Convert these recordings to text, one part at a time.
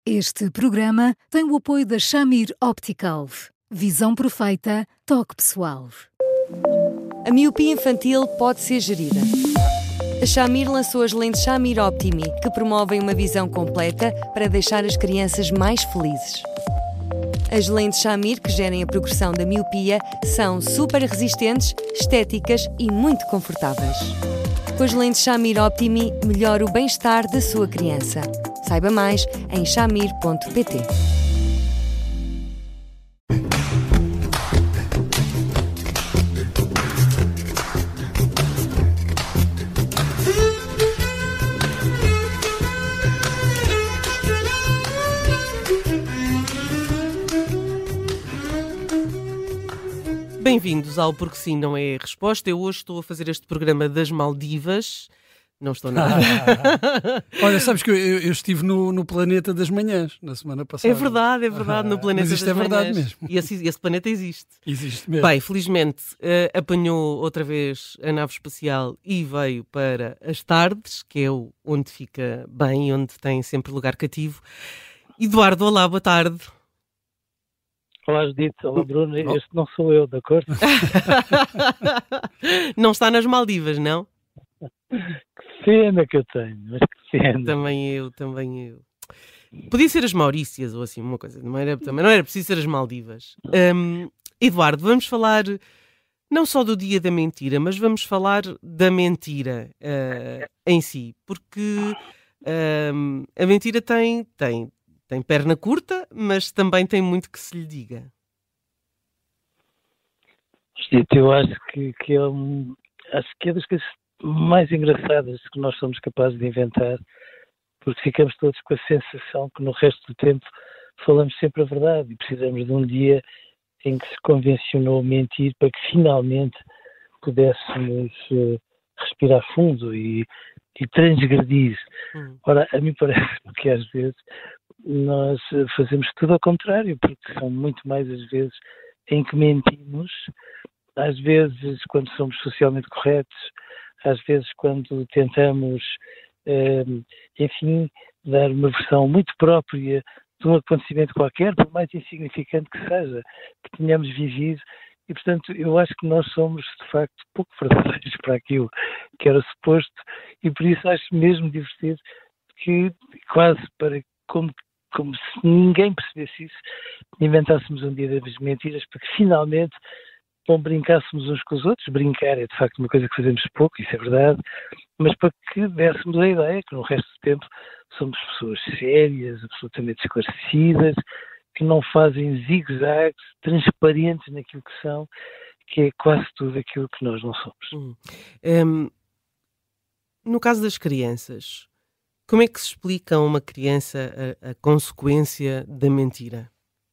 Este programa tem o apoio da Shamir Optical. Visão perfeita, toque pessoal. A miopia infantil pode ser gerida. A Shamir lançou as lentes Shamir Optimi, que promovem uma visão completa para deixar as crianças mais felizes. As lentes Shamir, que gerem a progressão da miopia, são super resistentes, estéticas e muito confortáveis. Com as lentes Shamir Optimi, melhora o bem-estar da sua criança. Saiba mais em shamir.pt. Bem-vindos ao Porque Sim Não É a Resposta. Eu hoje estou a fazer este programa das Maldivas. Não estou nada. Olha, sabes que eu estive no Planeta das Manhãs, na semana passada. É verdade, no Planeta mas isto das é verdade Manhãs. mesmo. E esse planeta existe. Existe mesmo. Bem, felizmente apanhou outra vez a nave espacial e veio para as tardes, que é onde fica bem e onde tem sempre lugar cativo. Eduardo, olá, boa tarde. Olá, Judite. Olá, Bruno. Este não sou eu, de acordo? Não está nas Maldivas, não? Que cena que eu tenho, mas que cena. Também eu. Podia ser as Maurícias ou assim, uma coisa. Também não era preciso ser as Maldivas. Eduardo, vamos falar não só do Dia da Mentira, mas vamos falar da mentira em si. Porque a mentira tem perna curta, mas também tem muito que se lhe diga. Judite, eu acho que é das coisas mais engraçadas que nós somos capazes de inventar, porque ficamos todos com a sensação que no resto do tempo falamos sempre a verdade e precisamos de um dia em que se convencionou mentir para que finalmente pudéssemos respirar fundo e transgredir. Ora, a mim parece-me que às vezes nós fazemos tudo ao contrário, porque são muito mais as vezes em que mentimos, às vezes quando somos socialmente corretos, às vezes quando tentamos, enfim, dar uma versão muito própria de um acontecimento qualquer, por mais insignificante que seja, que tenhamos vivido. E, portanto, eu acho que nós somos, de facto, pouco verdadeiros para aquilo que era suposto, e por isso acho mesmo divertido que, quase como se ninguém percebesse isso, inventássemos um dia das mentiras para que finalmente não brincássemos uns com os outros. Brincar é de facto uma coisa que fazemos pouco, isso é verdade, mas para que dessemos a ideia que no resto do tempo somos pessoas sérias, absolutamente esclarecidas, que não fazem zigue-zagues, transparentes naquilo que são, que é quase tudo aquilo que nós não somos. No caso das crianças, como é que se explica a uma criança a consequência da mentira?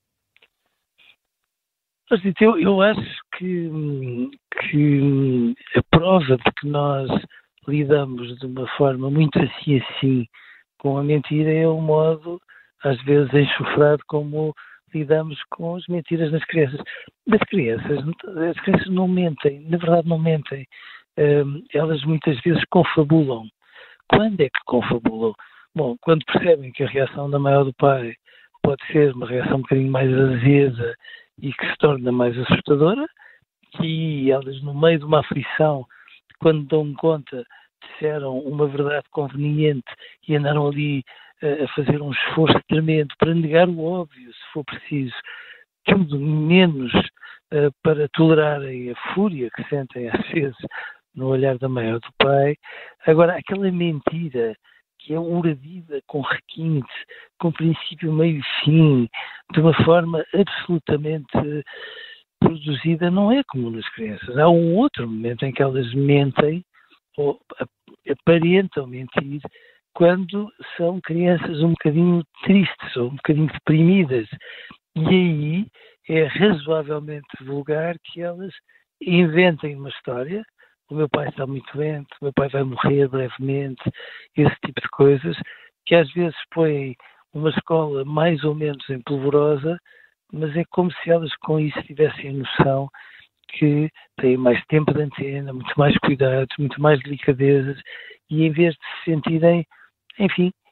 Eu acho que a prova de que nós lidamos de uma forma muito assim com a mentira é o modo, às vezes, enxofrado como lidamos com as mentiras nas crianças. As crianças não mentem, na verdade não mentem. Elas muitas vezes confabulam. Quando é que confabulam? Bom, quando percebem que a reação da mãe ou do pai pode ser uma reação um bocadinho mais azeda e que se torna mais assustadora, e elas, no meio de uma aflição, quando dão conta, disseram uma verdade conveniente e andaram ali a fazer um esforço tremendo para negar o óbvio, se for preciso, tudo menos para tolerarem a fúria que sentem às vezes no olhar da mãe ou do pai. Agora, aquela mentira que é uradida com requinte, com princípio, meio e fim, de uma forma absolutamente produzida, não é comum nas crianças. Há um outro momento em que elas mentem ou aparentam mentir quando são crianças um bocadinho tristes ou um bocadinho deprimidas. E aí é razoavelmente vulgar que elas inventem uma história. O meu pai está muito doente, o meu pai vai morrer brevemente, esse tipo de coisas, que às vezes põem uma escola mais ou menos em polvorosa, mas é como se elas com isso tivessem a noção que têm mais tempo de antena, muito mais cuidados, muito mais delicadezas, e em vez de se sentirem, enfim,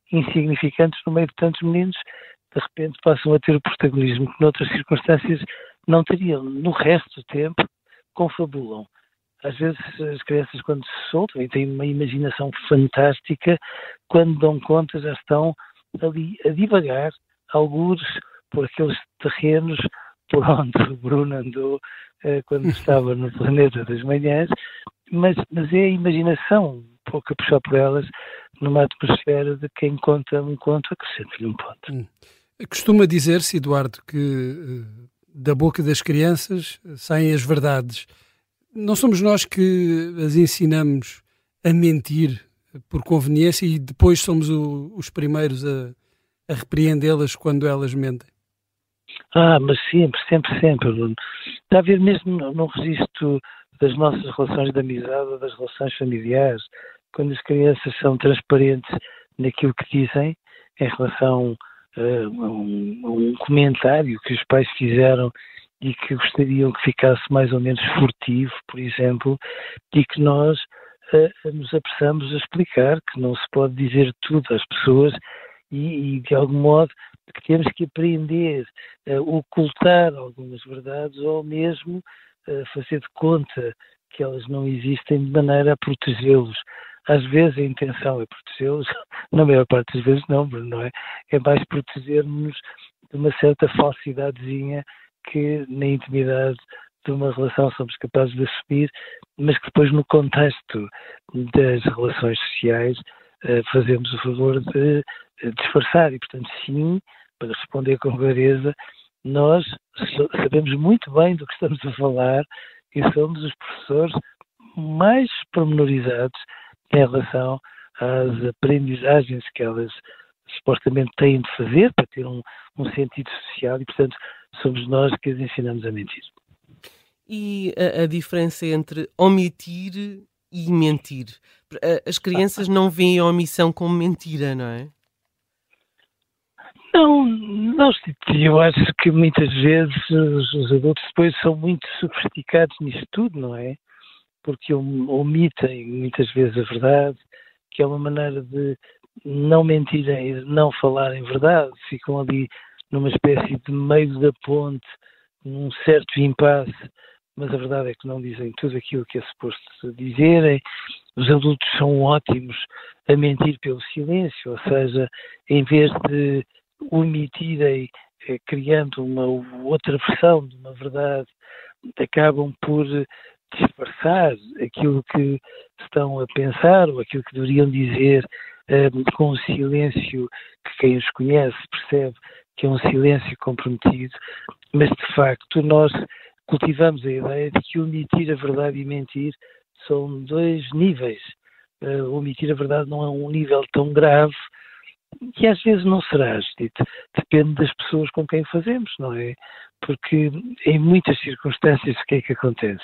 insignificantes no meio de tantos meninos, de repente passam a ter o protagonismo que noutras circunstâncias não teriam. No resto do tempo, confabulam. Às vezes as crianças, quando se soltam e têm uma imaginação fantástica, quando dão conta já estão ali a divagar, algures por aqueles terrenos por onde o Bruno andou quando estava no Planeta das Manhãs, mas é a imaginação, um pouco a puxar por elas, numa atmosfera de quem conta um conto, acrescenta-lhe um ponto. Costuma dizer-se, Eduardo, que da boca das crianças saem as verdades. Não somos nós que as ensinamos a mentir por conveniência e depois somos os primeiros a repreendê-las quando elas mentem? Mas sempre, Bruno. Está a ver mesmo no registro das nossas relações de amizade ou das relações familiares, quando as crianças são transparentes naquilo que dizem em relação a um comentário que os pais fizeram e que gostariam que ficasse mais ou menos furtivo, por exemplo, e que nós nos apressamos a explicar que não se pode dizer tudo às pessoas e de algum modo que temos que aprender a ocultar algumas verdades ou mesmo fazer de conta que elas não existem de maneira a protegê-los. Às vezes a intenção é protegê-los, na maior parte das vezes não é? É mais proteger-nos de uma certa falsidadezinha que na intimidade de uma relação somos capazes de assumir, mas que depois no contexto das relações sociais fazemos o favor de disfarçar e, portanto, sim, para responder com clareza, nós sabemos muito bem do que estamos a falar e somos os professores mais pormenorizados em relação às aprendizagens que elas supostamente têm de fazer para ter um sentido social e, portanto, somos nós que as ensinamos a mentir. E a diferença entre omitir e mentir? As crianças não veem a omissão como mentira, não é? Não, eu acho que muitas vezes os adultos depois são muito sofisticados nisso tudo, não é? Porque omitem muitas vezes a verdade, que é uma maneira de não mentirem, não falarem verdade, ficam ali numa espécie de meio da ponte, num certo impasse, mas a verdade é que não dizem tudo aquilo que é suposto dizerem. Os adultos são ótimos a mentir pelo silêncio, ou seja, em vez de omitirem, criando uma outra versão de uma verdade, acabam por disfarçar aquilo que estão a pensar ou aquilo que deveriam dizer com um silêncio que quem os conhece percebe que é um silêncio comprometido, mas de facto nós cultivamos a ideia de que omitir a verdade e mentir são dois níveis. Omitir a verdade não é um nível tão grave e às vezes não será, depende das pessoas com quem fazemos, não é? Porque em muitas circunstâncias o que é que acontece?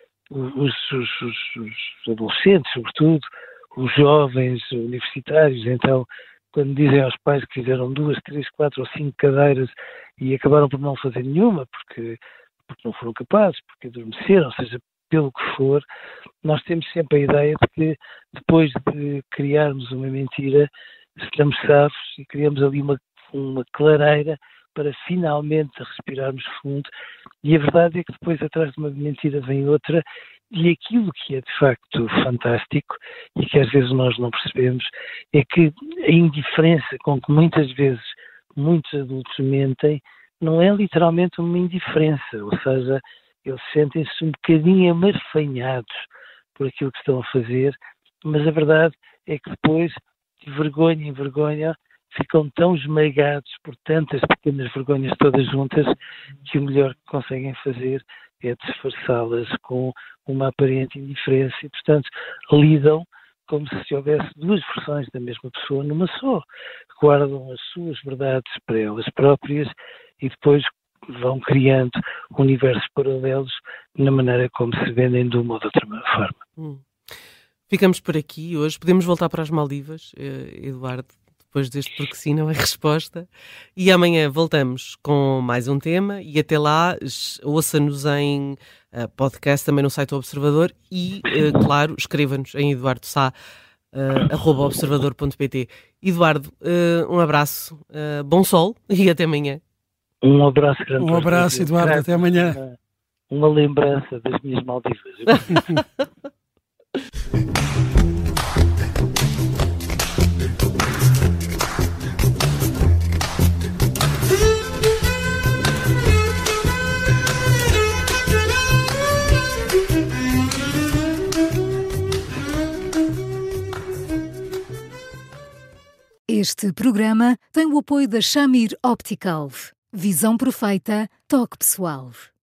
Os adolescentes, sobretudo, os jovens universitários, então, quando dizem aos pais que fizeram 2, 3, 4 ou 5 cadeiras e acabaram por não fazer nenhuma, porque não foram capazes, porque adormeceram, ou seja, pelo que for, nós temos sempre a ideia de que depois de criarmos uma mentira, estamos safos e criamos ali uma clareira para finalmente respirarmos fundo, e a verdade é que depois atrás de uma mentira vem outra, e aquilo que é de facto fantástico e que às vezes nós não percebemos é que a indiferença com que muitas vezes muitos adultos mentem não é literalmente uma indiferença, ou seja, eles sentem-se um bocadinho amarfanhados por aquilo que estão a fazer, mas a verdade é que depois, de vergonha em vergonha, ficam tão esmagados por tantas pequenas vergonhas todas juntas que o melhor que conseguem fazer é disfarçá-las com uma aparente indiferença e, portanto, lidam como se houvesse duas versões da mesma pessoa numa só. Guardam as suas verdades para elas próprias e depois vão criando universos paralelos na maneira como se vendem de uma ou de outra forma. Ficamos por aqui hoje. Podemos voltar para as Maldivas, Eduardo, depois deste Porque Sim Não É Resposta. E amanhã voltamos com mais um tema e até lá ouça-nos em podcast, também no site do Observador e, claro, escreva-nos em Eduardo Sá @observador.pt. Eduardo, um abraço, bom sol e até amanhã. Um abraço grande. Um abraço, Eduardo, até amanhã. Uma lembrança das minhas Maldivas. Este programa tem o apoio da Shamir Optical. Visão perfeita, toque pessoal.